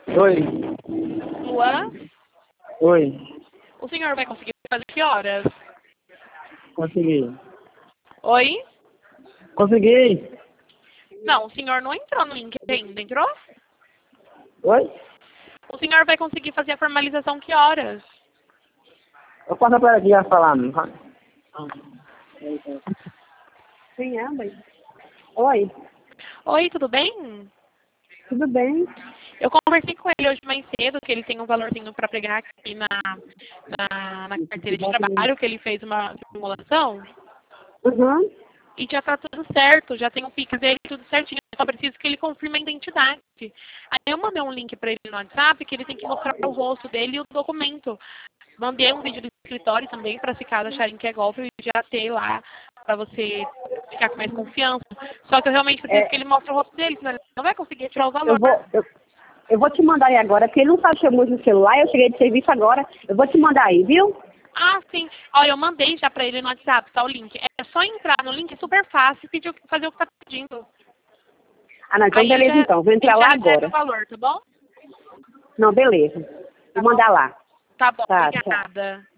Oi. Luan, Oi. o senhor vai conseguir fazer que horas? Consegui. Oi? Consegui. Não, o senhor não entrou no link ainda, entrou? Oi? O senhor vai conseguir fazer a formalização que horas? Eu posso para aqui a falar. Quem é, mãe? Oi, Oi, tudo bem? tudo bem? Eu conversei com ele hoje mais cedo, que ele tem um valorzinho para pegar aqui na carteira de trabalho, que ele fez uma simulação. Uhum. E já tá tudo certo, já tem o Pix dele, tudo certinho. Eu só preciso que ele confirme a identidade. Aí eu mandei um link para ele no WhatsApp, que ele tem que mostrar o rosto dele e o documento. Mandei um vídeo do escritório também, para se caso acharem que é golpe, e já ter lá, para você ficar com mais confiança. Só que eu realmente preciso que ele mostre o rosto dele, senão ele não vai conseguir tirar o valor. Eu vou te mandar aí agora, porque ele não sabe mexer muito no celular, eu cheguei de serviço agora, eu vou te mandar aí, viu? Ah, sim. Olha, eu mandei já pra ele no WhatsApp, tá o link. É só entrar no link, é super fácil, e pedir, fazer o que tá pedindo. Ah, não, então Aí beleza já, então, vou entrar ele já lá recebe agora. o valor, tá bom? Não, beleza. Tá Vou mandar lá. Tá bom, Tá, tchau. obrigada.